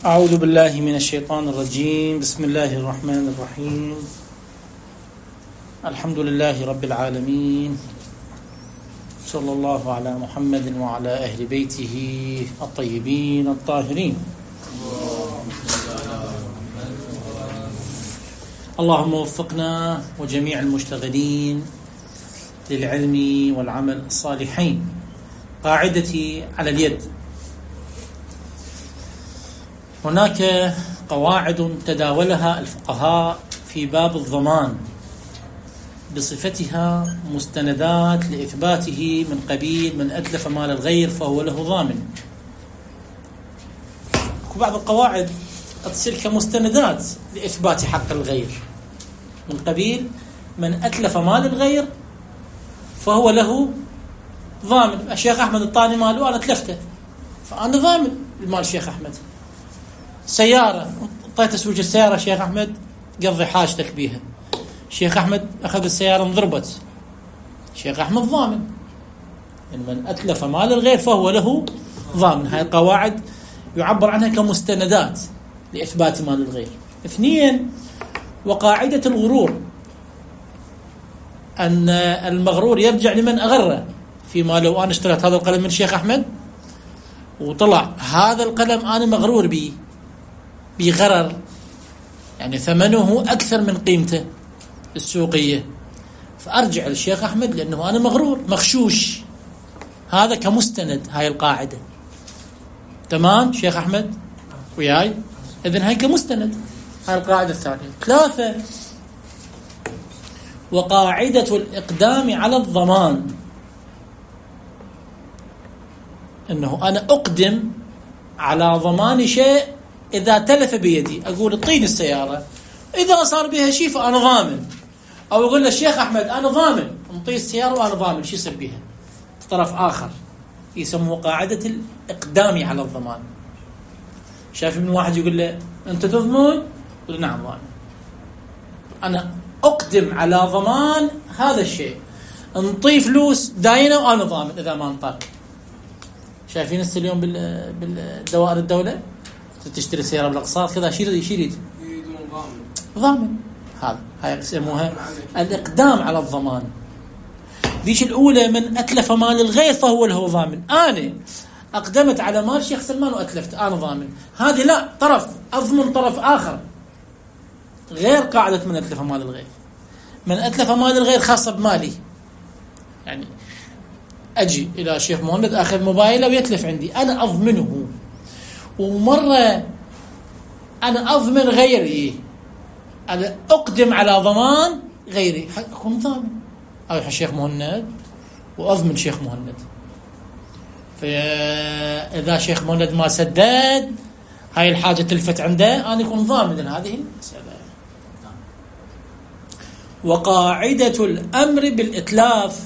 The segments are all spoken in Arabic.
أعوذ بالله من الشيطان الرجيم. بسم الله الرحمن الرحيم. الحمد لله رب العالمين، صلى الله على محمد وعلى أهل بيته الطيبين الطاهرين. اللهم وفقنا وجميع المشتغلين للعلم والعمل الصالحين. قاعدتي على اليد. هناك قواعد تداولها الفقهاء في باب الضمان بصفتها مستندات لإثباته من قبيل من أتلف مال الغير فهو له ضامن. وبعض القواعد تصير كمستندات لإثبات حق الغير من قبيل من أتلف مال الغير فهو له ضامن. الشيخ أحمد الطاني ماله وأنا أتلفته فأنا ضامن المال. الشيخ أحمد سيارة طيت أسوق السيارة، شيخ أحمد قضي حاجتك بيها. شيخ أحمد أخذ السيارة انضربت، شيخ أحمد ضامن. من أتلف مال الغير فهو له ضامن. هاي القواعد يعبر عنها كمستندات لإثبات مال الغير. اثنين، وقاعدة الغرور، أن المغرور يرجع لمن أغره. فيما لو أنا اشتريت هذا القلم من الشيخ أحمد وطلع هذا القلم أنا مغرور به بغرر، يعني ثمنه أكثر من قيمته السوقية، فأرجع للشيخ أحمد لأنه أنا مغرور مخشوش. هذا كمستند هاي القاعدة. تمام شيخ أحمد وياي؟ إذن هاي كمستند هاي القاعدة الثانية. ثلاثة، وقاعدة الإقدام على الضمان، أنه أنا أقدم على ضمان شيء إذا تلف بيدي. أقول اعطيني السيارة، إذا صار بها شيء فأنا ضامن. أو أقول للشيخ أحمد أنا ضامن، انطيه السيارة وأنا ضامن شو يصير بها. طرف آخر يسموه قاعدة الإقدام على الضمان. شايف من واحد يقول له أنت تضمن؟ يقول نعم ضامن. أنا أقدم على ضمان هذا الشيء، انطيه فلوس داينة وأنا ضامن إذا ما انطاك. شايفين هسه اليوم بالدوائر الدولة تشتري سيارة بالأقساط كذا يشيل ضامن. هاي يسموها الإقدام على الضمان. ذيش الأولى من أتلف مال الغير فهو له ضامن. أنا أقدمت على مال شيخ سلمان وأتلفت، أنا ضامن. هذه لا، طرف أضمن طرف آخر غير قاعدة من أتلف مال الغير. من أتلف مال الغير خاصة بمالي، يعني أجي إلى شيخ مهند أخذ موبايله ويتلف عندي، أنا أضمنه. ومرة أنا أضمن غيري، أنا أقدم على ضمان غيري، أكون ضامن. أروح الشيخ مهند وأضمن شيخ مهند، فإذا شيخ مهند ما سدد هاي الحاجة تلفت عنده أنا أكون ضامن. هذه المسألة. وقاعدة الأمر بالإتلاف،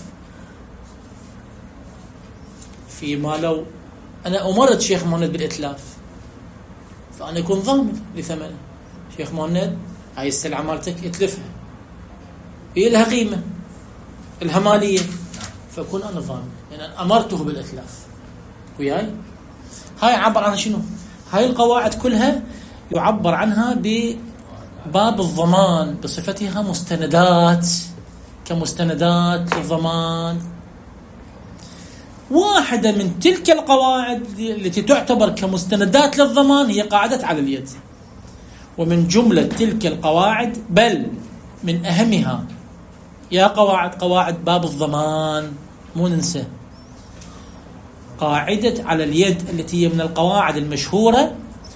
فيما لو أنا أمرت شيخ مهند بالإتلاف فأنا أكون ضامن لثمنه. شيخ مهند هاي السلعة مالتك اتلفها، هي لها قيمة، لها مالية، فأكون أنا ضامن لأن يعني أمرته بالإتلاف. وياي هاي عبر عن شنو؟ هاي القواعد كلها يعبر عنها بباب الضمان بصفتها مستندات، كمستندات للضمان. واحدة من تلك القواعد التي تعتبر كمستندات للضمان هي قاعدة على اليد. ومن جملة تلك القواعد بل من أهمها يا قواعد باب الضمان، مو ننسى قاعدة على اليد التي هي من القواعد المشهورة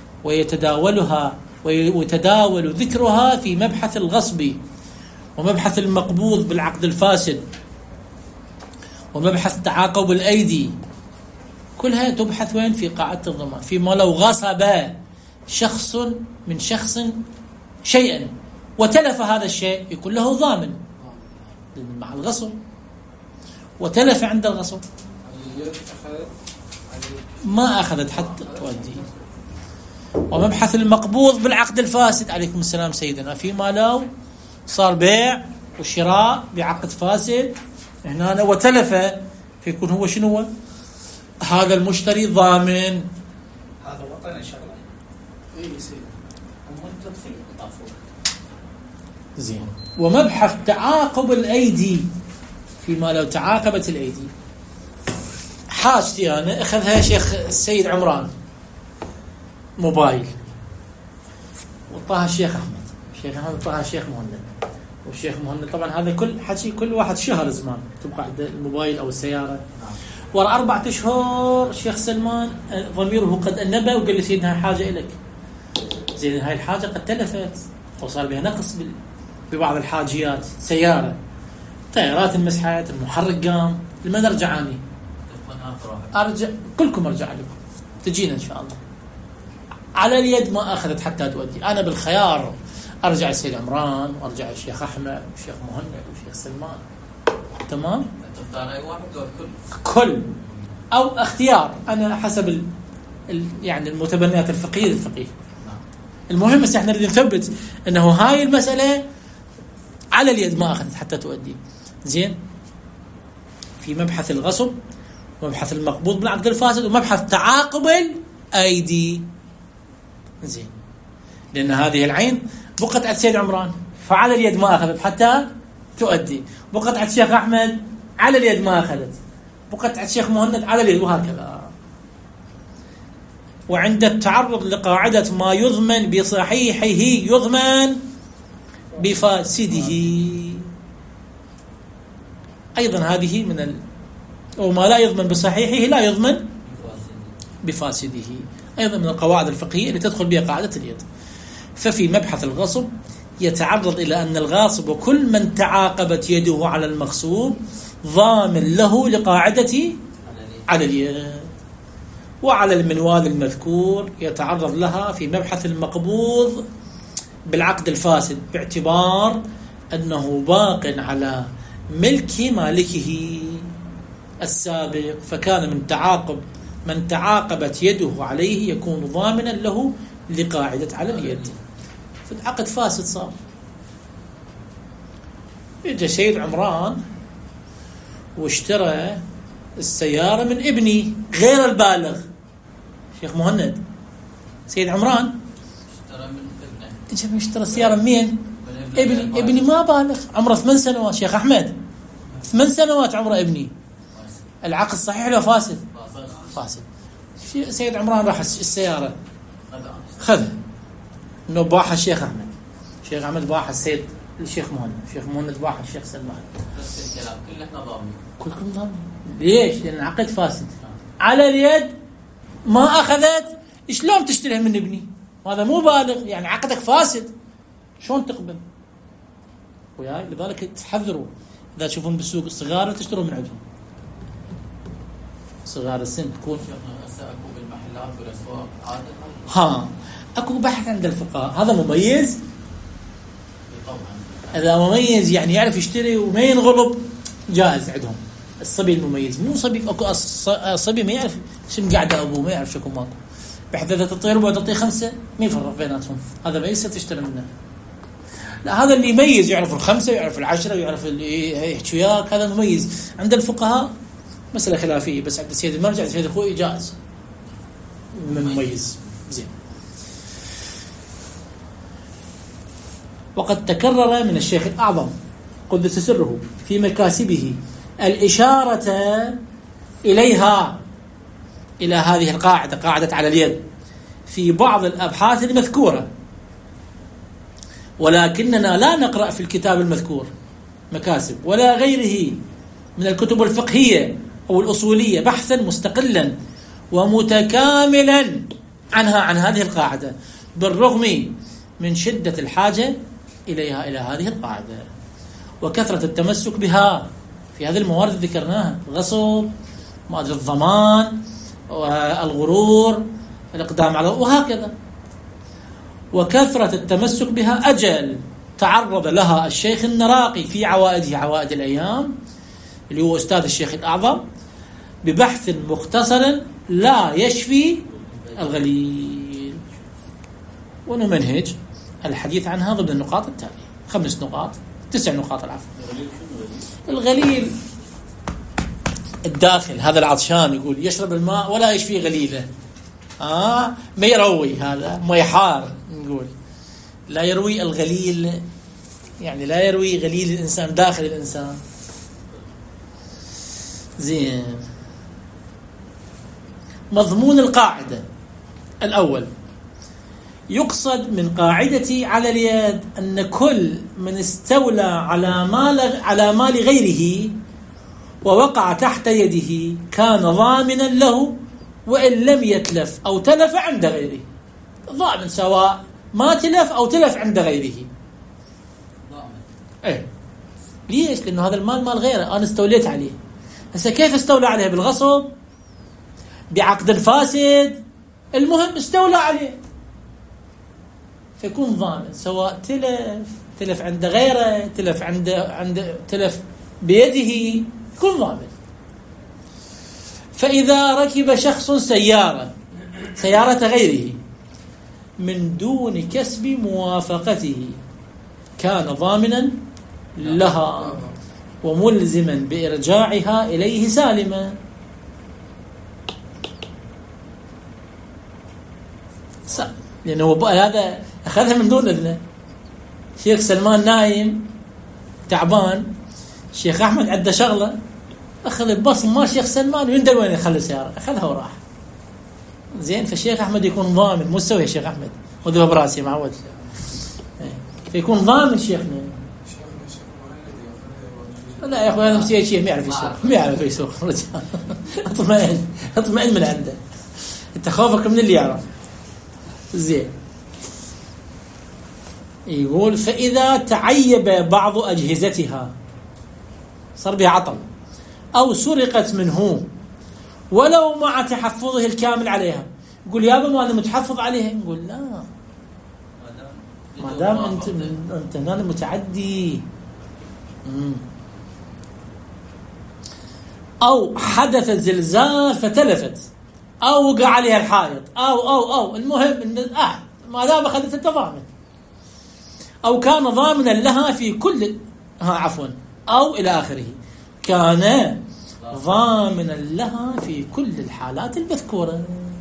ويتداول ذكرها في مبحث الغصب ومبحث المقبوض بالعقد الفاسد ومبحث تعاقب الأيدي. كلها تبحث وين؟ في قاعدة الضمان. فيما لو غصب شخص من شخص شيئا وتلف هذا الشيء يكون له ضامن مع الغصب، وتلف عند الغصب ما أخذت حتى تودي. ومبحث المقبوض بالعقد الفاسد. عليكم السلام سيدنا. فيما لو صار بيع وشراء بعقد فاسد هنا وتلف فيكون هو شنو؟ هذا المشتري ضامن. هذا وطن إن شاء الله. زين. ومبحث تعاقب الأيدي، فيما لو تعاقبت الأيدي. حاجتي أنا أخذها شيخ السيد عمران موبايل، وطاها الشيخ أحمد، الشيخ أحمد طاها الشيخ مهند، والشيخ مهند طبعا هذا كل حكي كل واحد شهر زمان تبقى عنده الموبايل أو السيارة. ورا 4 أشهر الشيخ سلمان ضميره قد أنبه وقال لي سيدنا حاجة إليك. زين هاي الحاجة قد تلفت أو صار بها نقص ببعض الحاجيات، سيارة، طيارات المسحات، المحرك قام، لمن أرجع أني؟ أرجع كلكم، أرجع لكم، تجينا إن شاء الله. على اليد ما أخذت حتى تؤدي. أنا بالخيار أرجع السيد عمران، وأرجع الشيخ أحمد والشيخ مهند والشيخ سلمان. تمام؟ تختار أي واحد ولا كل أو اختيار، أنا حسب يعني المتبنيات الفقهية الفقيه. المهم بس احنا نريد نثبت انه هاي المسألة على اليد ما اخذت حتى تؤدي. زين. في مبحث الغصب، ومبحث المقبوض بالعقد الفاسد، ومبحث تعاقب الايدي. زين. لان هذه العين بقت على السيد عمران فعلى اليد ما اخذت حتى تؤدي، بقت على الشيخ احمد على اليد ما اخذت، بقت على الشيخ مهند على اليد، وهكذا. وعند التعرض لقاعدة ما يضمن بصحيحه يضمن بفاسده، أيضا هذه من وما لا يضمن بصحيحه لا يضمن بفاسده، أيضا من القواعد الفقهية اللي تدخل بها قاعدة اليد. ففي مبحث الغصب يتعرض إلى أن الغاصب وكل من تعاقبت يده على المغصوب ضامن له لقاعدة على اليد. وعلى المنوال المذكور يتعرض لها في مبحث المقبوض بالعقد الفاسد، باعتبار أنه باق على ملك مالكه السابق، فكان من تعاقبت يده عليه يكون ضامنا له لقاعدة على اليد. فالعقد فاسد صار. يجي سيد عمران واشترى السيارة من ابني غير البالغ، شيخ مهند. سيد عمران اشترى السيارة من مين؟ ابني ما بالغ، عمره 8 سنوات. شيخ أحمد 8 سنوات عمره ابني. العقد صحيح ولا فاسد؟ فاسد. سيد عمران راح السيارة خذ انه باعها الشيخ أحمد، الشيخ أحمد باعها الشيخ مهند، الشيخ مهند باعها الشيخ سلمان. بس الكلام كلنا ضامنين، كلكم ضامنين. ليش؟ لأن العقد فاسد. على اليد ما أخذت، شلون تشتريها من ابني؟ هذا مو بالغ، يعني عقدك فاسد، شلون تقبل؟ وياي لذلك تحذروا إذا تشوفون بالسوق الصغار تشتروا من عندهم، صغار السن تكون. اكو بالمحلات والاسواق عادة اكو بحث عند الفقهاء، هذا مميز طبعا. اذا مميز يعني يعرف يشتري وما ينغلب جائز عندهم. الصبي المميز مو صبي، اكو صبي ما يعرف شو قاعده ابوه، ما يعرف شكو ماكو، بحيث اذا تعطيه ربع تعطيه 5 ما يفرق بيناتهم، هذا ما يصير تشتري منه. لا، هذا اللي يميز، يعرف ال5 ويعرف ال10 ويعرف اللي يحكي وياك، هذا مميز. عند الفقهاء مسألة خلافية، بس عند سيد المرجع سيد الخوي جائز مميز. زين. وقد تكرر من الشيخ الأعظم قدس سره في مكاسبه الإشارة إليها، إلى هذه القاعدة، قاعدة على اليد، في بعض الأبحاث المذكورة، ولكننا لا نقرأ في الكتاب المذكور مكاسب ولا غيره من الكتب الفقهية أو الأصولية بحثا مستقلا ومتكاملا عنها، عن هذه القاعدة، بالرغم من شدة الحاجة إليها، إلى هذه القاعدة، وكثرة التمسك بها في هذه الموارد اللي ذكرناها، الغصب، الضمان، الغرور، الإقدام على، وهكذا. وكثرة التمسك بها أجل تعرض لها الشيخ النراقي في عوائده، عوائد الأيام، اللي هو أستاذ الشيخ الأعظم، ببحث مختصر لا يشفي الغليل، ونمنهج الحديث عنها ضمن النقاط التالية، 5 نقاط 9 نقاط العفو. الغليل الداخل، هذا العطشان يقول يشرب الماء ولا يشفي غليله، ما يروي، هذا ما يحار نقول، لا يروي الغليل، يعني لا يروي غليل الإنسان داخل الإنسان. زين. مضمون القاعدة الأول: يقصد من قاعدتي على اليد أن كل من استولى على مال غيره ووقع تحت يده كان ضامنا له وإن لم يتلف أو تلف عند غيره. ضامن سواء ما تلف أو تلف عند غيره. إيه. ليش؟ لأنه هذا المال مال غيره، أنا استوليت عليه. هسه كيف استولى عليه؟ بالغصب، بعقد فاسد، المهم استولى عليه، فيكون ضامن سواء تلف عند غيره، تلف بيده، يكون ضامن. فإذا ركب شخص سيارة غيره من دون كسب موافقته كان ضامنا لها وملزما بإرجاعها إليه سالما. لأنه هذا أخذها من دون إذنه. شيخ سلمان نايم تعبان، شيخ أحمد عنده شغلة، أخذ البصم مال شيخ سلمان ويندل وين يخلي السيارة، أخذها وراح. زين. فالشيخ أحمد يكون ضامن، مو سوي الشيخ أحمد وذبه براسي معود، فيكون ضامن شيخنا. لا يا أخوي هذا مسيء شيء ما يعرف يسوق رجال. اطمئن من عنده، أنت خوفك من اللي يعرف. زين. يقول: فإذا تعيب بعض أجهزتها، صار بها عطل، أو سرقت منه ولو مع تحفظه الكامل عليها. يقول: يابا ما أنا متحفظ عليها. نقول: لا، ما دام أنت هنا متعدي. أو حدث زلزال فتلفت، أو وقع عليها الحائط، أو المهم إن ما دام أخذت التضامن، أو كان ضامنا لها في كل أو إلى آخره، كان ضامنا لها في كل الحالات المذكورة،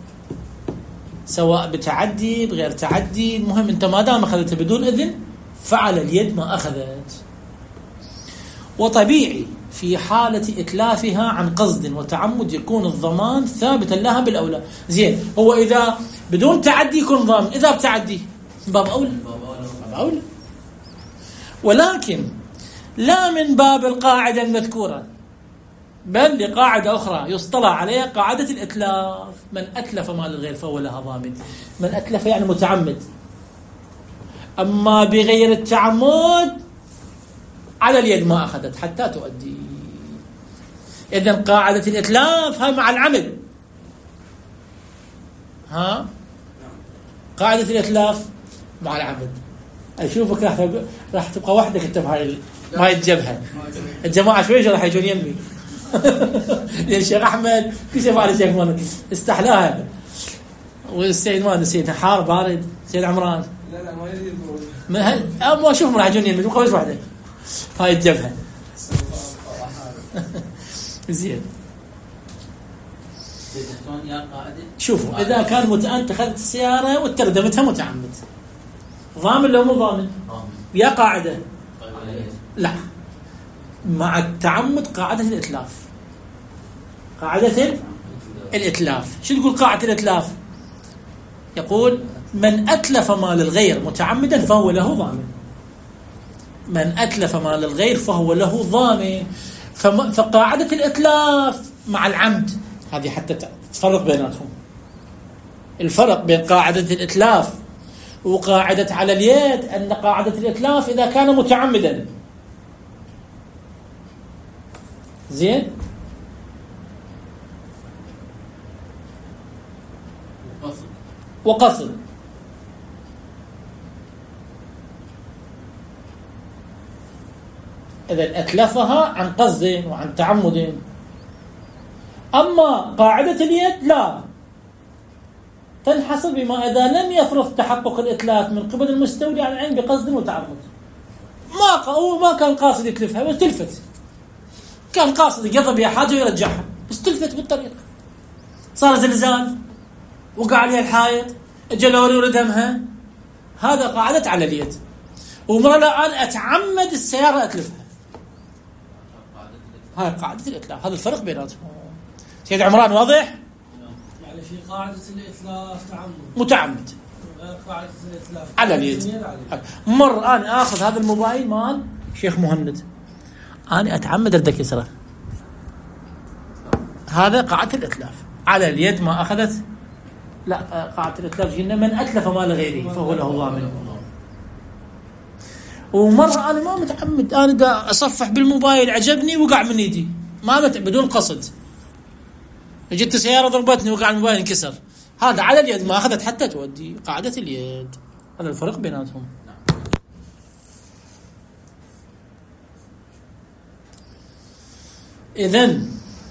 سواء بتعدي بغير تعدي، المهم أنت ما دام أخذتها بدون إذن فعلى اليد ما أخذت. وطبيعي في حالة إتلافها عن قصد وتعمد يكون الضمان ثابتا لها بالأولى. زين. هو إذا بدون تعدي يكون ضامن، إذا بتعدي باب أولى. ولكن لا من باب القاعدة المذكورة، بل لقاعدة أخرى يصطلح عليها قاعدة الإتلاف. من أتلف مال الغير فهو لها ضامن. من أتلف يعني متعمد، أما بغير التعمد على اليد ما أخذت حتى تؤدي. إذن قاعدة الإتلاف هاي مع العمد. قاعدة الإتلاف مع العمد. أشوفك راح تبقى وحدك أنت بهاي الجبهة. الجماعة شوي راح يجون يمي. يا الشيخ أحمد كل شيء فعل الشيخ مالك استحلاها، والسيد مالك السيد حار بارد، سيد عمران لا ما يريد ما أشوفهم راح يجون يمي، تبقى بس وحدك هاي الجبهة. زين. شوفوا إذا كان أنت أخذت السيارة وتردمتها متعمد، ضامن لو مو ضامن؟ يا قاعدة لا، مع التعمد قاعدة الإتلاف. قاعدة الإتلاف شو تقول قاعدة الإتلاف؟ يقول: من أتلف مال الغير متعمدا فهو له ضامن. من أتلف مال الغير فهو له ضامن. فقاعدة الإتلاف مع العمد هذه حتى تفرق بيناتهم. الفرق بين قاعدة الإتلاف وقاعدة على اليد أن قاعدة الإتلاف إذا كان متعمدا. زين. وقصد. إذا أتلفها عن قصد وعن تعمد. أما قاعدة اليد لا، تنحصر بما إذا لم يفرض تحقق الإتلاف من قبل المستولي على العين بقصد وتعمد. ما كان قاصد يتلفها بس تلفت، كان قاصد يقضي بها حاجة ويرجعها بس تلفت بالطريق، صار زلزال وقع عليها الحائط، اجى لوري وردمها، هذا قاعدة على اليد. ومرة لا أنا أتعمد السيارة أتلفها، هاي قاعدة الإتلاف. هذا الفرق بيناتهم. سيد عمران واضح؟ يعني في قاعدة الإتلاف تعمد متعمد قاعدة الإتلاف على اليد. مرة أنا آخذ هذا الموبايل مال شيخ مهند، أنا أتعمد أرد كسره، هذا قاعدة الإتلاف. على اليد ما أخذت، لا قاعدة الإتلاف جينا من أتلف مال غيره فهو له ضامن. ومرة أنا ما متعمد، أنا دا أصفح بالموبايل عجبني وقع من يدي، ما بدون قصد، جت سيارة ضربتني وقع الموبايل انكسر، هذا على اليد ما أخذت حتى تودي، قاعدة اليد. هذا الفرق بيناتهم. إذن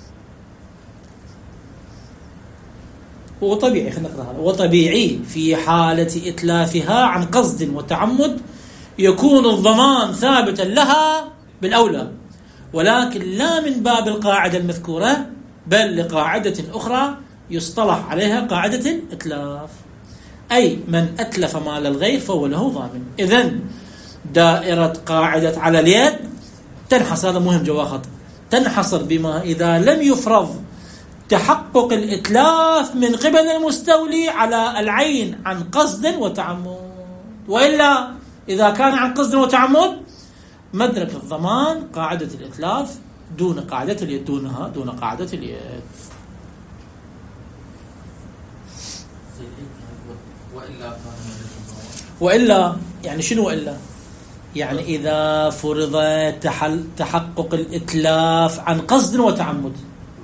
هو طبيعي، خلينا نقرأ هذا. وطبيعي في حالة إتلافها عن قصد وتعمد يكون الضمان ثابتا لها بالأولى، ولكن لا من باب القاعدة المذكورة، بل لقاعدة أخرى يصطلح عليها قاعدة الإتلاف، أي من أتلف مال الغير فهو له ضامن. إذن دائرة قاعدة على اليد تنحصر، هذا مهم جوا خط، تنحصر بما إذا لم يفرض تحقق الإتلاف من قبل المستولي على العين عن قصد وتعمد، وإلا إذا كان عن قصد وتعمد مدرك الضمان قاعدة الإتلاف دون قاعدة اليد، دون قاعدة اليد. وإلا يعني شنو وإلا؟ يعني إذا فرض تحقق الإتلاف عن قصد وتعمد،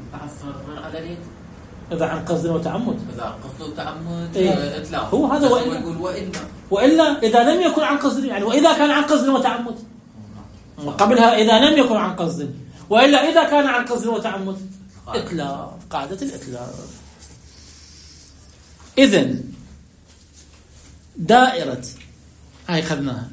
إذا عن قصد وتعمد، إذا قصد وتعمد إتلاف هو هذا. وإلا إذا لم يكن عن قصد، يعني وإذا كان عن قصد وتعمد، وقبلها إذا لم يكن عن قصد، وإلا إذا كان عن قصد وتعمد إتلاف، قاعدة الإتلاف. إذن دائرة هاي خذناها.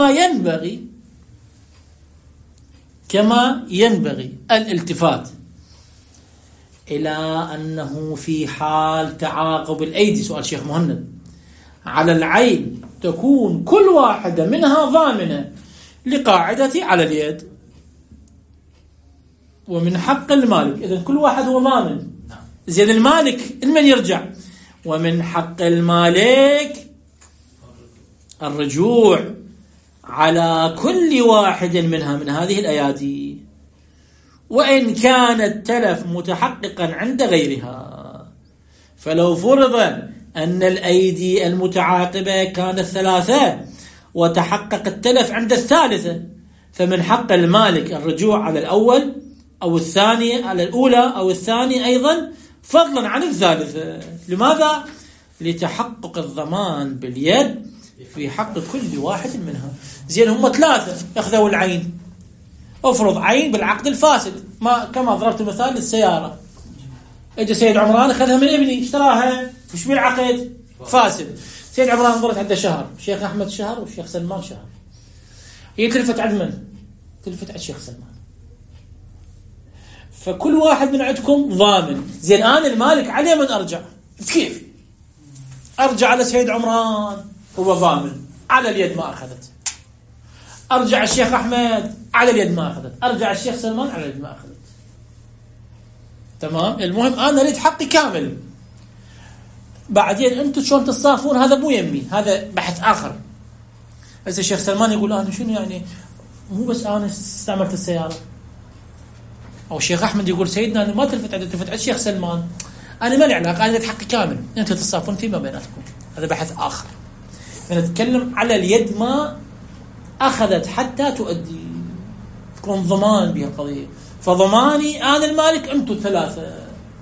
كما ينبغي الالتفات إلى أنه في حال تعاقب الأيدي، سؤال شيخ مهند، على العين تكون كل واحدة منها ضامنة لقاعدة على اليد، ومن حق المالك، إذن كل واحد هو ضامن، زين المالك من يرجع، ومن حق المالك الرجوع على كل واحد منها من هذه الأيادي، وإن كان التلف متحققا عند غيرها. فلو فرض أن الأيدي المتعاقبة كانت 3 وتحقق التلف عند الثالثة، فمن حق المالك الرجوع على الأول أو الثاني، على الأولى أو الثاني أيضا، فضلا عن الثالثة. لماذا؟ لتحقق الضمان باليد في حق كل واحد منها. زين هم 3 أخذوا العين، افرض عين بالعقد الفاسد، ما كما ضربت مثال للسيارة، اجى سيد عمران اخذها من ابني، اشتراها، وش بالعقد فاسد، سيد عمران ضرت عنده شهر، شيخ احمد شهر والشيخ سلمان شهر، هي تلفت عند من؟ تلفت عند شيخ سلمان. فكل واحد من عندكم ضامن. زين انا المالك عليه من ارجع؟ كيف ارجع؟ على سيد عمران هو ضامن، على اليد ما اخذت. ارجع الشيخ احمد، على اليد ما اخذت. ارجع الشيخ سلمان، على اليد ما اخذت. تمام. المهم انا اريد حقي كامل. بعدين انتم شلون تصافون هذا مو يمي، هذا بحث اخر. هسه الشيخ سلمان يقول انا شنو يعني، مو بس انا استعملت السياره، او الشيخ احمد يقول سيدنا انا ما تلفت عند الشيخ سلمان، انا ما لي علاقه، انا اريد حقي كامل. انتم تصافون فيما بيناتكم، هذا بحث اخر. نتكلم على اليد ما أخذت حتى تؤدي، تكون ضمان بها القضية. فضماني أنا المالك، أنتم 3.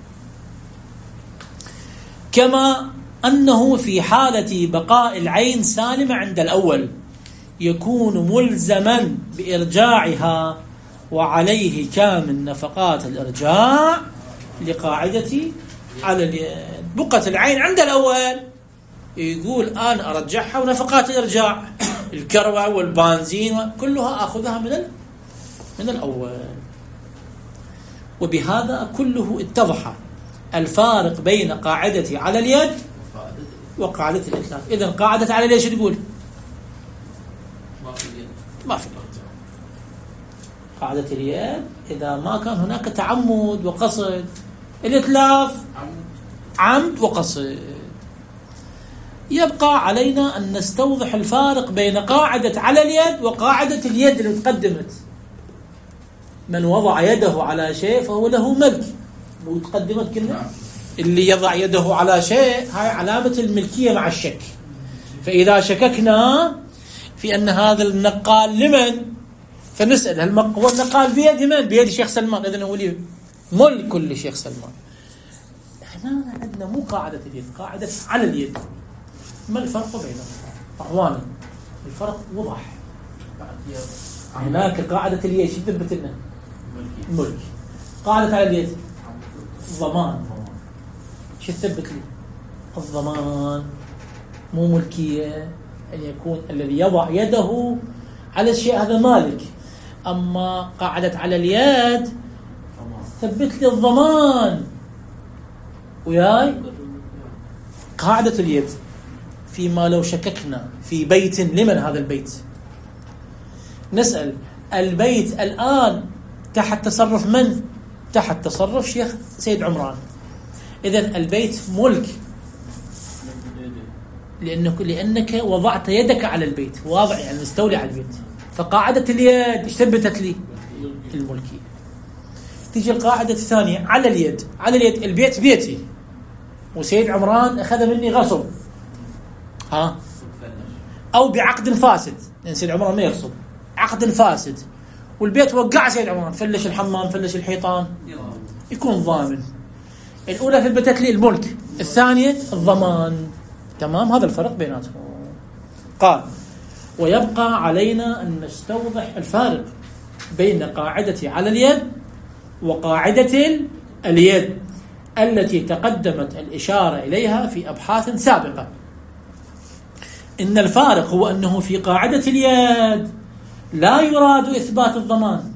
كما أنه في حالة بقاء العين سالمة عند الأول يكون ملزما بإرجاعها وعليه كامل نفقات الإرجاع لقاعدة على اليد. بقت العين عند الأول يقول أنا أرجعها، ونفقات الإرجاع الكروة والبنزين كلها أخذها من الأول. وبهذا كله اتضح الفارق بين قاعدة على اليد وقاعدة الإتلاف. إذن قاعدة على اليد شو تقول؟ ما في اليد. ما في اليد. قاعدة اليد إذا ما كان هناك تعمد وقصد. الإتلاف عمد وقصد. يبقى علينا أن نستوضح الفارق بين قاعدة على اليد وقاعدة اليد اللي تقدمت. من وضع يده على شيء فهو له ملك. وتقدمت كلمة اللي يضع يده على شيء هاي علامة الملكية مع الشك. فإذا شككنا في أن هذا النقال لمن فنسأل هو النقال بيد من؟ بيد شيخ سلمان. إذن هو لي ملك كل شيخ سلمان. احنا عندنا مو قاعدة اليد، قاعدة على اليد. ما الفرق بينهم؟ أخواني الفرق وضح. هناك قاعدة اليد شو تثبت لنا؟ ملك. قاعدة على اليد ضمان. شو تثبت لي؟ الضمان مو ملكية. أن يكون الذي يضع يده على الشيء هذا مالك. أما قاعدة على اليد ثبت لي الضمان. وياي قاعدة اليد فيما لو شككنا في بيت لمن هذا البيت، نسأل البيت الآن تحت تصرف من؟ تحت تصرف شيخ سيد عمران. إذن البيت ملك لأنك وضعت يدك على البيت، واضع يعني مستولي على البيت. فقاعدة اليد ايش ثبتت لي؟ الملكية. تيجي القاعدة الثانية على اليد. على اليد البيت بيتي وسيد عمران أخذ مني غصب، أو بعقد فاسد، لأن سيد عمران ما يغصب، عقد فاسد، والبيت وقع سيد عمران، فلش الحمام فلش الحيطان، يكون ضامن. الأولى ثبتت لي الملك، الثانية الضمان. تمام؟ هذا الفرق بيناتهم. قال ويبقى علينا أن نستوضح الفارق بين قاعدة على اليد وقاعدة اليد التي تقدمت الإشارة إليها في أبحاث سابقة. إن الفارق هو أنه في قاعدة اليد لا يراد إثبات الضمان،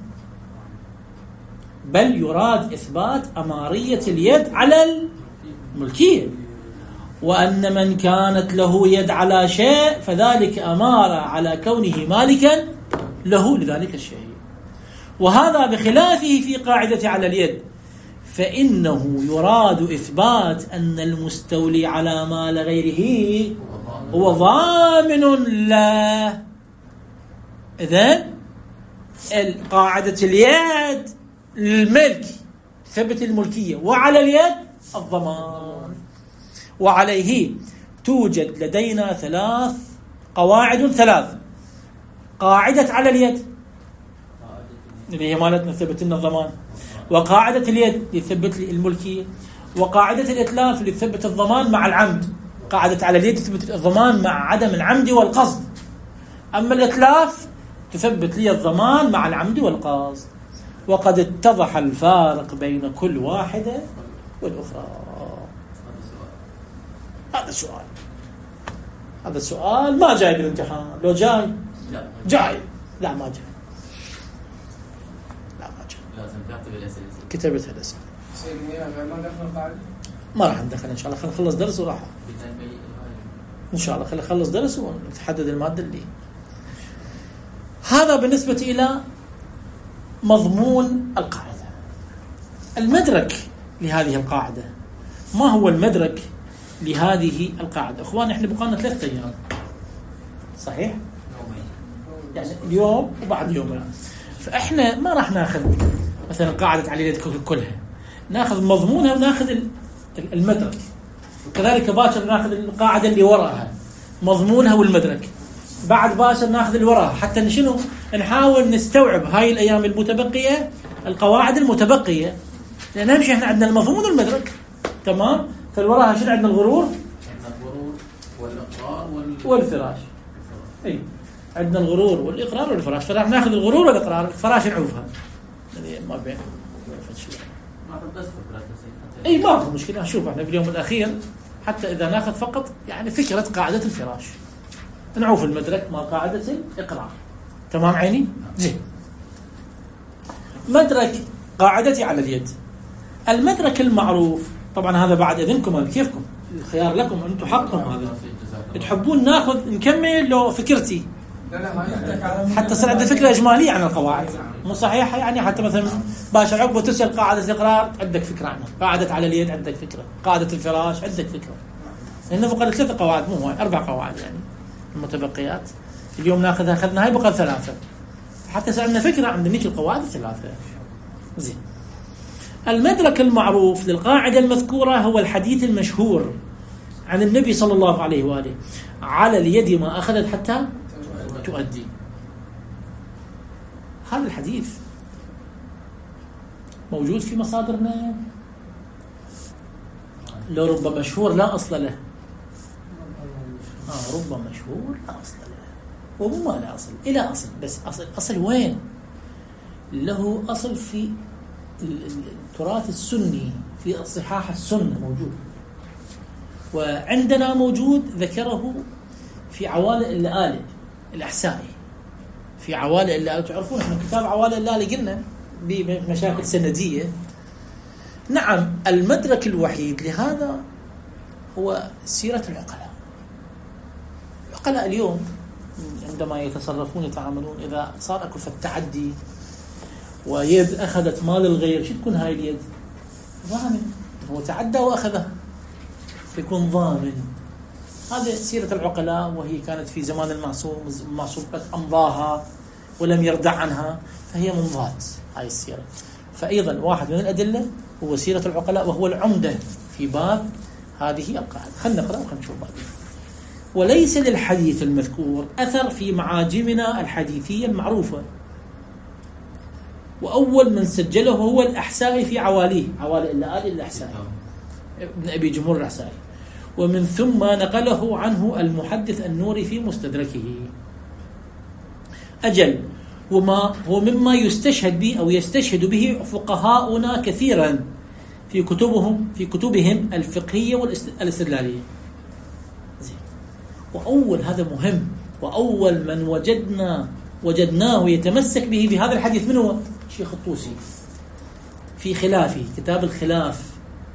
بل يراد إثبات أمارية اليد على الملكية، وأن من كانت له يد على شيء فذلك أمارة على كونه مالكا له لذلك الشيء. وهذا بخلافه في قاعدة على اليد، فإنه يراد إثبات أن المستولي على مال غيره هو ضامن له. إذن قاعدة اليد الملك ثبت الملكية، وعلى اليد الضمان. وعليه توجد لدينا ثلاث قواعد. قاعدة على اليد اللي هي مالتنا ثبت لنا الضمان، وقاعدة اليد اللي تثبت لي الملكية، وقاعدة الإتلاف اللي تثبت الضمان مع العمد. قاعدة على اليد تثبت الضمان مع عدم العمد والقصد، أما الإتلاف تثبت لي الضمان مع العمد والقصد. وقد اتضح الفارق بين كل واحدة والأخرى. هذا السؤال ما جاي بالامتحان. لو جاي جاي، لا ما جاي، لازم تكتب الأسئلة. كتبتها الأسئلة. ما دخل القاعدة؟ ما راح ندخل إن شاء الله. خلينا نخلص درس وراح إن شاء الله. خلينا نخلص درس ونحدد المادة اللي. هذا بالنسبة إلى مضمون القاعدة. المدرك لهذه القاعدة، ما هو المدرك لهذه القاعدة؟ أخواني إحنا بقالنا 3 أيام صحيح؟ يعني اليوم وبعد يومين. فإحنا ما راح ناخذ مثلا قاعدة على اليد كلها، ناخذ مضمونها وناخذ المدرك، وكذلك باكر ناخذ القاعدة اللي وراها مضمونها والمدرك، بعد باكر ناخذ اللي وراها، حتى شنو نحاول نستوعب هاي الأيام المتبقية القواعد المتبقية، لأن أهم شيء إحنا عندنا المضمون والمدرك. تمام؟ فالوراها شنو عندنا؟ الغرور والإقرار والفراش. أي عندنا الغرور والإقرار والفراش، فراح ناخذ الغرور والإقرار. الفراش نعوفها ما بين ما بس فكرة. أي ما في مشكلة. شوف احنا باليوم الأخير حتى إذا ناخذ فقط يعني فكرة قاعدة الفراش، نعوف المدرك مع قاعدة الإقرار. تمام عيني؟ زين. مدرك قاعدتي على اليد. المدرك المعروف طبعا هذا بعد إذنكم كيفكم الخيار لكم، أنتم حقكم هذا. تحبون ناخذ نكمل لو فكرتي حتى صار عندنا فكرة إجمالية عن القواعد مو صحيحة، يعني حتى مثلا باشا عقبة تسأل قاعدة الإقرار عندك فكرة عنها، قاعدة على اليد عندك فكرة، قاعدة الفراش عندك فكرة. لأنه فقط 3 قواعد مو هواي، 4 قواعد يعني المتبقيات اليوم ناخذها، أخذنا هاي بقى 3 حتى صار عندنا فكرة عن ذيك القواعد 3. زين. المدرك المعروف للقاعدة المذكورة هو الحديث المشهور عن النبي صلى الله عليه وآله: على اليد ما أخذت حتى تؤدي. هذا الحديث موجود في مصادرنا، لو رب مشهور لا أصل له. رب مشهور لا أصل له، ومو ما لا أصل إلى أصل، بس أصل وين؟ له أصل في التراث السني، في الصحاح السنة موجود، وعندنا موجود ذكره في عوالق اللآلئ الأحسائي، في عوالق اللآلئ. تعرفون احنا كتاب عوالق اللآلئ قلنا بمشاكل سندية. نعم، المدرك الوحيد لهذا هو سيرة العقلاء. العقلاء اليوم عندما يتصرفون يتعاملون، إذا صار أكو التعدي ويد أخذت مال الغير، شو تكون هاي اليد؟ ضامن، هو تعدى وأخذها فيكون ضامن. هذه سيرة العقلاء، وهي كانت في زمان المعصوم قد أمضاها ولم يردع عنها، فهي منضات هاي السيرة. فأيضا واحد من الأدلة هو سيرة العقلاء، وهو العمدة في باب هذه القاعدة. خلنا نقرأ وخلنا نشوف بعدين. وليس للحديث المذكور أثر في معاجمنا الحديثية المعروفة، وأول من سجله هو الأحسائي في عواليه، عوالي اللآلئ الأحسائي ابن أبي جمهور الأحسائي، ومن ثم نقله عنه المحدث النوري في مستدركه. أجل، وما هو مما يستشهد به أو يستشهد به فقهاؤنا كثيرا في كتبهم الفقهية والاستدلالية. وأول، هذا مهم، وأول من وجدناه يتمسك به في هذا الحديث من هو؟ الشيخ الطوسي في خلافه، كتاب الخلاف.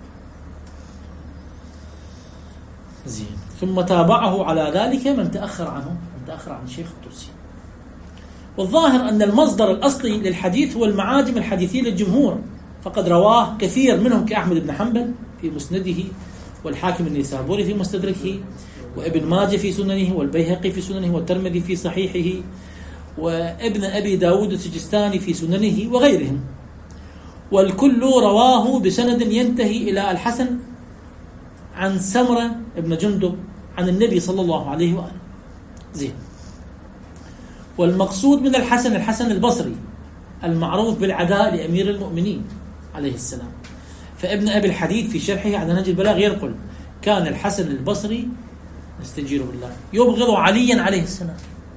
زين. ثم تابعه على ذلك من تأخر عن الشيخ الطوسي. والظاهر أن المصدر الأصلي للحديث هو المعاجم الحديثية للجمهور، فقد رواه كثير منهم كأحمد بن حنبل في مسنده، والحاكم النيسابوري في مستدركه، وابن ماجه في سننه، والبيهقي في سننه، والترمذي في صحيحه، وابن أبي داود السجستاني في سننه، وغيرهم. والكل رواه بسند ينتهي إلى الحسن عن سمرة ابن جندب عن النبي صلى الله عليه وآله. زين. والمقصود من الحسن البصري المعروف بالعداء لأمير المؤمنين عليه السلام. فابن أبي الحديد في شرحه على نهج البلاغ ينقل: كان الحسن البصري نستجير بالله يبغض عليا عليه السلام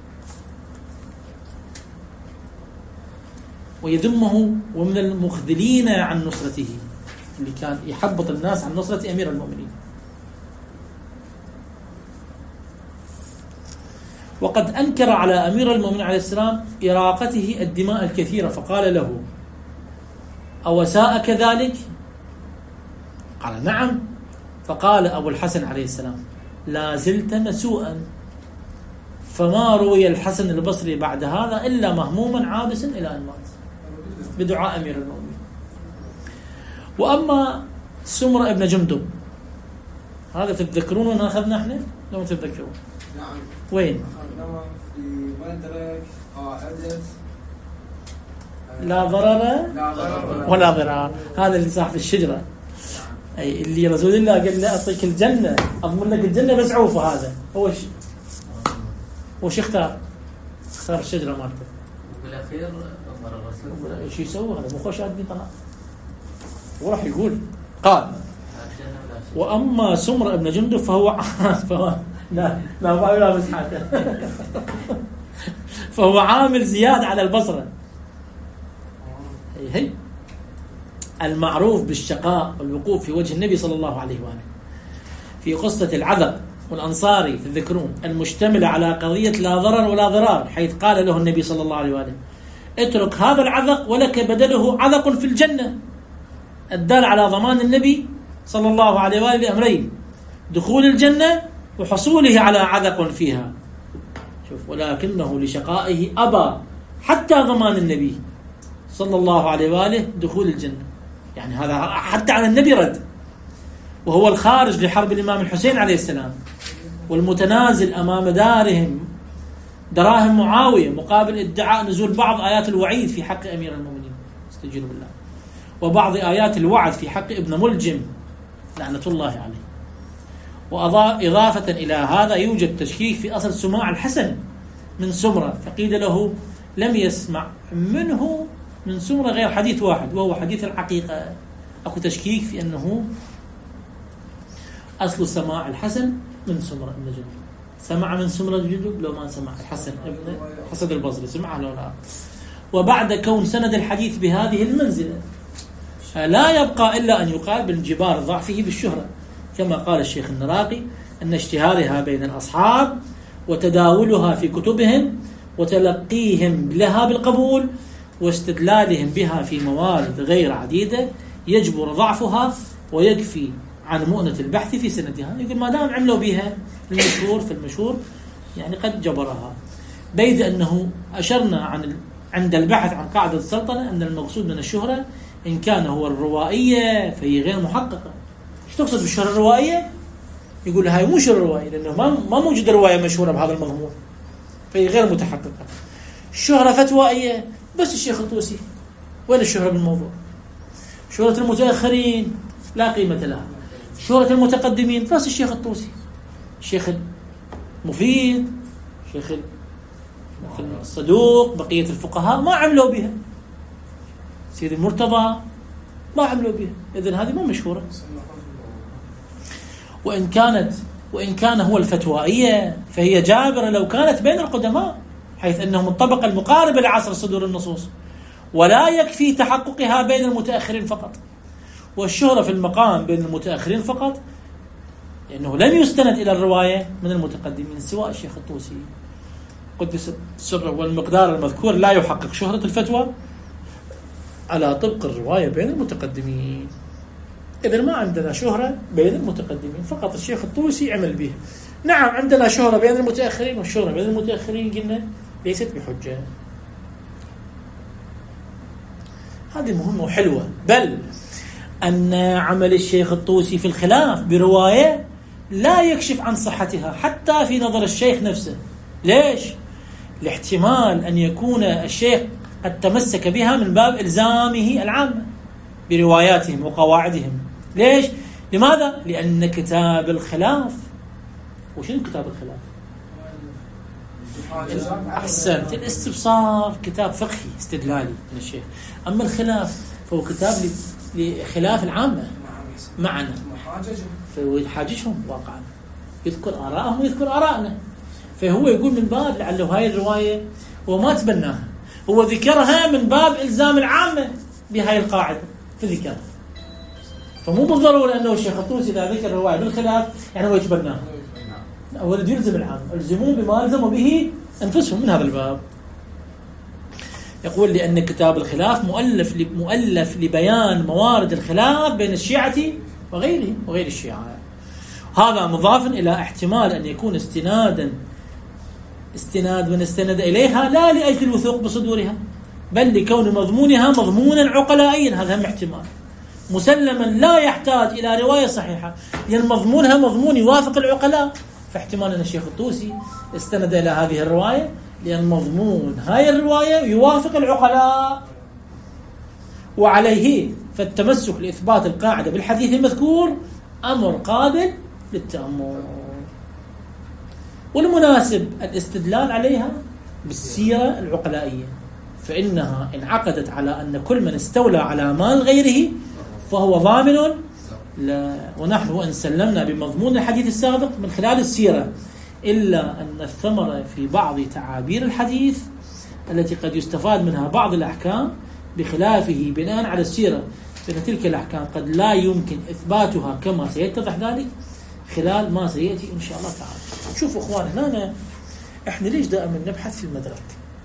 ويذمه، ومن المخذلين عن نصرته، اللي كان يحبط الناس عن نصرة أمير المؤمنين. وقد أنكر على أمير المؤمنين عليه السلام إراقته الدماء الكثيرة، فقال له: أوساء كذلك؟ قال: نعم. فقال أبو الحسن عليه السلام: لا زلت مسوءا. فما روي الحسن البصري بعد هذا إلا مهموما عابسا إلى أن مات بدعاء أمير المؤمنين. وأما سمرة ابن جندب، هذا تتذكرون وأنا أخذنا إحنا؟ لو تتذكرون. نعم. وين؟ أخذنا في مدرك قاعدة لا ضرر ولا ضرار. هذا اللي صاحب الشجرة، أي اللي رسول الله قال له أعطيك الجنة، أضمن لك الجنة بس عوفه. هذا هو وش اختار الشجرة مالته، وبالأخير أمر الرسول ايش يسوي؟ هذا مو خوش عندي طلع وراح يقول قال: وأما سمرة ابن جندب فهو لا بس حاجة فهو عامل زياد على البصرة، هي المعروف بالشقاء والوقوف في وجه النبي صلى الله عليه وآله في قصة العذق والأنصاري تذكرون، المشتملة على قضية لا ضرر ولا ضرار، حيث قال له النبي صلى الله عليه وآله: اترك هذا العذق ولك بدله عذق في الجنة، الدال على ضمان النبي صلى الله عليه وآله بأمرين: دخول الجنة وحصوله على عذق فيها. شوف، ولكنه لشقائه أبى حتى ضمان النبي صلى الله عليه وآله دخول الجنة. يعني هذا حتى على النبي رد، وهو الخارج لحرب الإمام الحسين عليه السلام، والمتنازل أمام دراهم معاوية مقابل ادعاء نزول بعض آيات الوعيد في حق أمير المؤمنين استجيروا بالله، وبعض آيات الوعد في حق ابن ملجم لعنة الله عليه. وإضافة إلى هذا يوجد تشكيك في أصل سماع الحسن من سمرة، فقيل له لم يسمع منه من سمرة غير حديث واحد وهو حديث العقيقة. أكو تشكيك في أنه أصل سماع الحسن من سمرة بن جندب. سمع من سمرة بن جندب لو ما سمع الحسن ابن حسن البصري سمعه لو لا. وبعد كون سند الحديث بهذه المنزلة لا يبقى إلا أن يقال بانجبار ضعفه بالشهرة، كما قال الشيخ النراقي أن اشتهارها بين الأصحاب وتداولها في كتبهم وتلقيهم لها بالقبول واستدلالهم بها في موارد غير عديدة يجبر ضعفها ويكفي عن مؤنة البحث في سندها. يقول ما دام عملوا بها المشهور يعني قد جبرها. بيد أنه أشرنا عند البحث عن قاعدة السلطنة أن المقصود من الشهرة إن كان هو الروائية فهي غير محققة. ايش تقصد بالشهرة الروائية؟ يقول هاي مو شهرة روائية لأنه ما موجود رواية مشهورة بهذا المضمون فهي غير متحققة. الشهرة فتوائية بس الشيخ الطوسي، وين الشهرة بالموضوع؟ شهرة المتأخرين لا قيمة لها، شهرة المتقدمين بس الشيخ الطوسي، الشيخ المفيد، الشيخ الصدوق، بقية الفقهاء ما عملوا بها، سيد المرتضى ما عملوا بها، إذن هذه مو مشهورة. وإن كان هو الفتوائية فهي جابرة لو كانت بين القدماء، حيث أنهم الطبقة المقاربة لعصر صدور النصوص، ولا يكفي تحققها بين المتأخرين فقط. والشهرة في المقام بين المتأخرين فقط لأنه لم يستند إلى الرواية من المتقدمين سواء الشيخ الطوسي قدس سره والمقدار المذكور لا يحقق شهرة الفتوى على طبق الرواية بين المتقدمين. إذن ما عندنا شهرة بين المتقدمين، فقط الشيخ الطوسي عمل به. نعم عندنا شهرة بين المتأخرين، والشهرة بين المتأخرين قلنا ليست بحجة. هذه مهمة وحلوة. بل أن عمل الشيخ الطوسي في الخلاف برواية لا يكشف عن صحتها حتى في نظر الشيخ نفسه. ليش؟ لاحتمال أن يكون الشيخ قد تمسك بها من باب إلزامه العامة برواياتهم وقواعدهم. ليش؟ لماذا؟ لأن كتاب الخلاف، وشنو كتاب الخلاف؟ أحسنت، الاستبصار كتاب فقهي استدلالي من الشيخ، أما الخلاف فهو كتاب لخلاف العامة معنا، فهو يحاججهم واقعا، يذكر آراءهم ويذكر آراءنا. فهو يقول من باب لعله هاي الرواية وما تبناها، هو ذكرها من باب إلزام العامة بهاي القاعدة فذكرها. فمو بالضرورة أنه الشيخ الطوسي إذا ذكر الرواية بالخلاف يعني هو يتبناها، هو يلزم العامة، الزموا بما ألزموا به أنفسهم من هذا الباب. يقول لأن كتاب الخلاف مؤلف لبيان موارد الخلاف بين الشيعة وغيرهم وغير الشيعة. هذا مضاف إلى احتمال أن يكون استناد من استند إليها لا لأجل الوثوق بصدورها، بل لكون مضمونها مضمونا عقلائيا، هذا هم احتمال مسلما لا يحتاج إلى رواية صحيحة، لأن مضمونها مضمون يوافق العقلاء. فاحتمال أن الشيخ الطوسي استند إلى هذه الرواية لأن مضمون هاي الرواية يوافق العقلاء، وعليه فالتمسك لإثبات القاعدة بالحديث المذكور أمر قابل للتأمل. والمناسب الاستدلال عليها بالسيرة العقلائية، فإنها انعقدت على أن كل من استولى على مال غيره فهو ضامن لا، ونحن وإن سلمنا بمضمون الحديث السابق من خلال السيرة، إلا أن الثمرة في بعض تعابير الحديث التي قد يستفاد منها بعض الأحكام بخلافه بناء على السيرة، فإن تلك الأحكام قد لا يمكن إثباتها كما سيتضح ذلك خلال ما سيأتي إن شاء الله تعالى. شوفوا أخواني، هنا إحنا ليش دائما نبحث في المدرك؟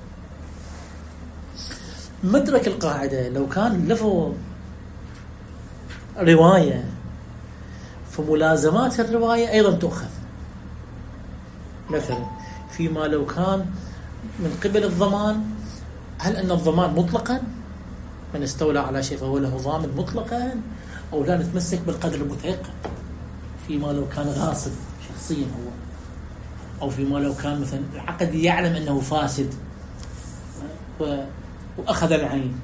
مدرك القاعدة لو كان لفظ رواية فملازمات الرواية أيضا تؤخذ. مثلا فيما لو كان من قبل الضمان، هل أن الضمان مطلقا من استولى على شيء فهو له ضامن مطلقا، أو لا نتمسك بالقدر المتيقن فيما لو كان غاصب شخصيا هو، أو فيما لو كان مثلا العقد يعلم أنه فاسد وأخذ العين،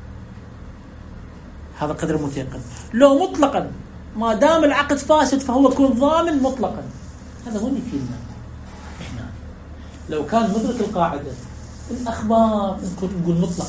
هذا قدر متيقن. لو مطلقا ما دام العقد فاسد فهو يكون ضامن مطلقا، هذا هو اللي فينا إحنا. لو كان مدرك القاعدة الأخبار نقول مطلق،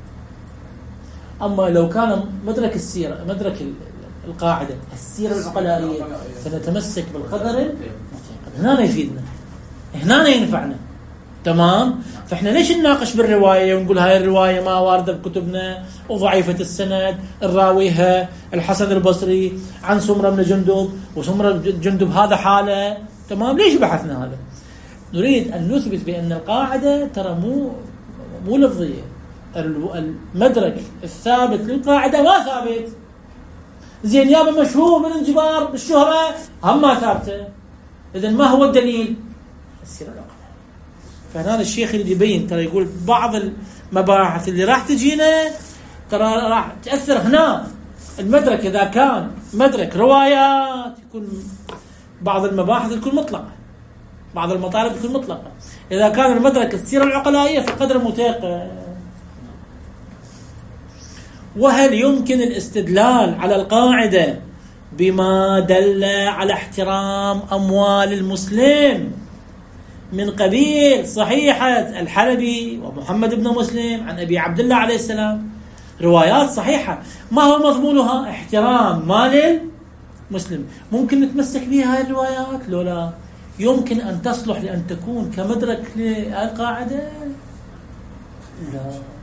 أما لو كان مدرك السيرة، مدرك القاعدة السيرة العقلائية، فنتمسك بالقدر المتيقن. هنا يفيدنا، هنا ينفعنا. تمام. فإحنا ليش نناقش بالرواية ونقول هاي الرواية ما واردة بكتبنا وضعيفة السند، الراويها الحسن البصري عن سمرة بن جندب، وسمرة بن جندب هذا حالة. تمام. ليش بحثنا هذا؟ نريد أن نثبت بأن القاعدة ترى مو لفظية. المدرك الثابت للقاعدة ما ثابت. زين يابا مشهور بالانجبار بالشهرة هم ما ثابتة. إذن ما هو الدليل؟ السيرة العقلائية. فهنا الشيخ اللي يبين ترى يقول بعض المباحث اللي راح تجينا ترى راح تأثر هنا. المدرك إذا كان مدرك روايات يكون بعض المباحث تكون مطلقة، بعض المطالب تكون مطلقة. إذا كان المدرك السيرة العقلائية فقدر متيقن. وهل يمكن الاستدلال على القاعدة بما دل على احترام أموال المسلم من قبيل صحيحة الحلبي ومحمد بن مسلم عن أبي عبد الله عليه السلام؟ روايات صحيحة، ما هو مضمونها؟ احترام مال المسلم. ممكن نتمسك بها هذه الروايات لو لا؟ يمكن أن تصلح لأن تكون كمدرك للقاعدة؟ لا.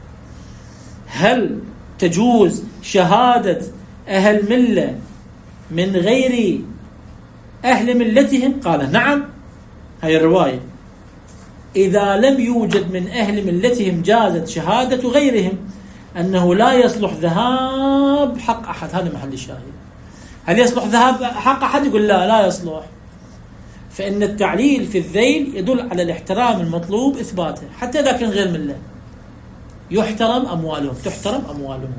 هل تجوز شهادة أهل ملة من غير أهل ملتهم؟ قال نعم. هاي الرواية إذا لم يوجد من أهل ملتهم جازت شهادة غيرهم أنه لا يصلح ذهاب حق أحد. هذا محل الشاهد. هل يصلح ذهاب حق أحد؟ يقول لا يصلح. فإن التعليل في الذيل يدل على الاحترام المطلوب إثباته حتى إذا كان غير ملة. يحترم أموالهم، تحترم أموالهم.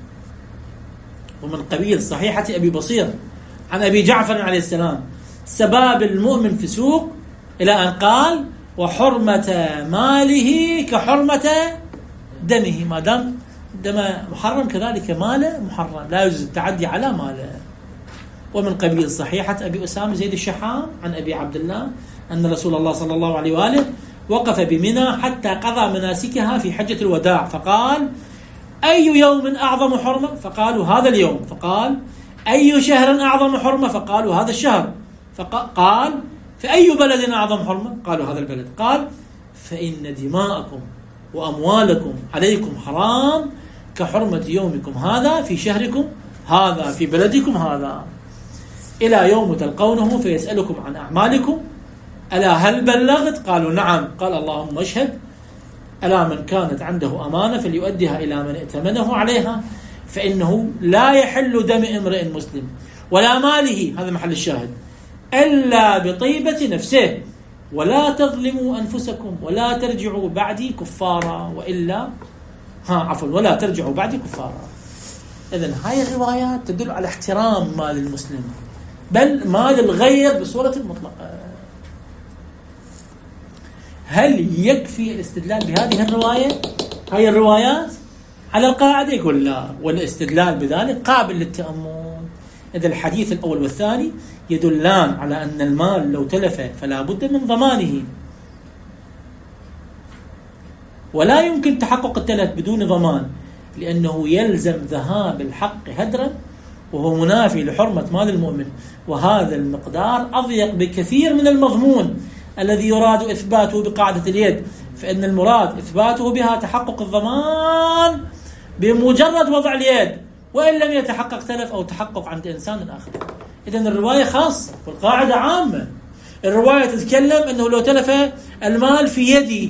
ومن قبيل صحيحة أبي بصير عن أبي جعفر عليه السلام سباب المؤمن في سوق إلى أن قال وحرمة ماله كحرمة دمه. ما دام دم محرم كذلك ماله محرم، لا يجوز التعدي على ماله. ومن قبيل صحيحة أبي أسامة زيد الشحام عن أبي عبد الله أن رسول الله صلى الله عليه وآله وقف بمنى حتى قضى مناسكها في حجة الوداع، فقال أي يوم أعظم حرمة؟ فقالوا هذا اليوم. فقال أي شهر أعظم حرمة؟ فقالوا هذا الشهر. فقال فأي بلد أعظم حرمة؟ قالوا هذا البلد. قال فإن دماءكم وأموالكم عليكم حرام كحرمة يومكم هذا في شهركم هذا في بلدكم هذا إلى يوم تلقونه فيسألكم عن أعمالكم ألا هل بلغت؟ قالوا نعم. قال اللهم اشهد. ألا من كانت عنده أمانة فليؤديها إلى من ائتمنه عليها، فإنه لا يحل دم امرئ مسلم ولا ماله، هذا محل الشاهد، إلا بطيبة نفسه، ولا تظلموا أنفسكم ولا ترجعوا بعدي كفارا وإلا ولا ترجعوا بعدي كفارا. إذن هاي الروايات تدل على احترام مال المسلم، بل مال الغير بصورة مطلقة. هل يكفي الاستدلال بهذه الرواية، هاي الروايات على القاعدة؟ يقول لا، والاستدلال بذلك قابل للتأمل. إذا الحديث الأول والثاني يدلان على أن المال لو تلف فلا بد من ضمانه، ولا يمكن تحقق التلف بدون ضمان، لأنه يلزم ذهاب الحق هدرا وهو منافي لحرمة مال المؤمن، وهذا المقدار أضيق بكثير من المضمون الذي يراد إثباته بقاعدة اليد، فإن المراد إثباته بها تحقق الضمان بمجرد وضع اليد، وإن لم يتحقق تلف أو تحقق عند إنسان آخر. إذن الرواية خاصة والقاعدة عامة. الرواية تتكلم أنه لو تلف المال في يدي،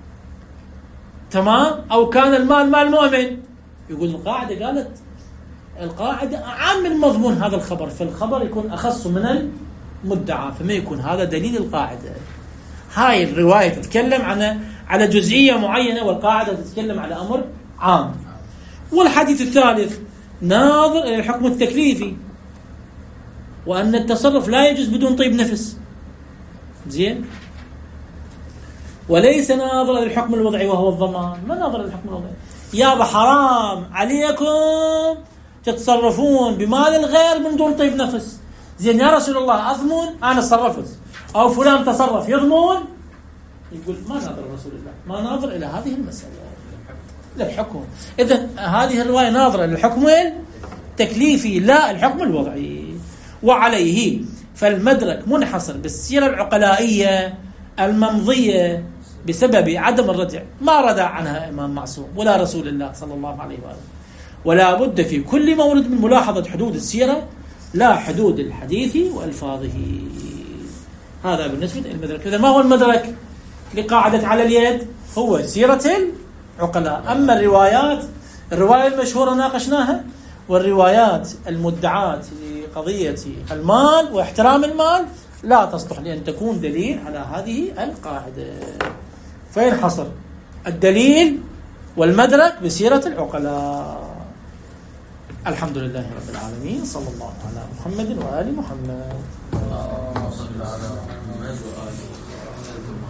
تمام، أو كان المال مال مؤمن، يقول القاعدة قالت القاعدة أعم من مضمون هذا الخبر، فالخبر يكون أخص من المدعى، فما يكون هذا دليل القاعدة. هاي الرواية تتكلم على جزئية معينة، والقاعدة تتكلم على أمر عام. والحديث الثالث ناظر إلى الحكم التكليفي، وأن التصرف لا يجوز بدون طيب نفس، زين، وليس ناظر إلى الحكم الوضعي وهو الضمان. ما ناظر إلى الحكم الوضعي؟ يا حرام عليكم تتصرفون بمال الغير من دون طيب نفس. زين يا رسول الله أضمن أنا تصرفت، أو فلان تصرف يضمن؟ يقول ما ناظر رسول الله، ما ناظر إلى هذه المسألة، للحكم. إذن هذه الرواية ناظرة للحكم التكليفي لا الحكم الوضعي. وعليه فالمدرك منحصر بالسيرة العقلائية الممضية بسبب عدم الردع، ما ردع عنها إمام معصوم ولا رسول الله صلى الله عليه وآله. ولا بد في كل مورد من ملاحظة حدود السيرة لا حدود الحديث وألفاظه. هذا بالنسبة للمدرك. إذا ما هو المدرك لقاعدة على اليد؟ هو سيرة العقلاء. أما الرواية المشهورة ناقشناها، والروايات المدعاة لقضية المال واحترام المال لا تصلح لأن تكون دليل على هذه القاعدة. فينحصر الدليل والمدرك بسيرة العقلاء. الحمد لله رب العالمين، صلى الله على محمد وآل محمد.